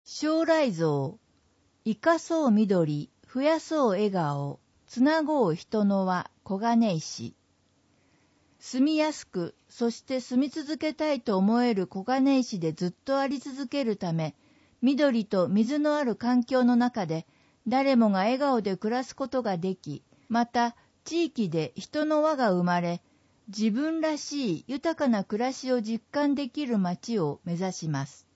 将来像、生かそう緑、増やそう笑顔、つなごう人の輪、小金井市。住みやすく、そして住み続けたいと思える小金井市でずっとあり続けるため、緑と水のある環境の中で、誰もが笑顔で暮らすことができ、また地域で人の輪が生まれ、自分らしい豊かな暮らしを実感できる街を目指します。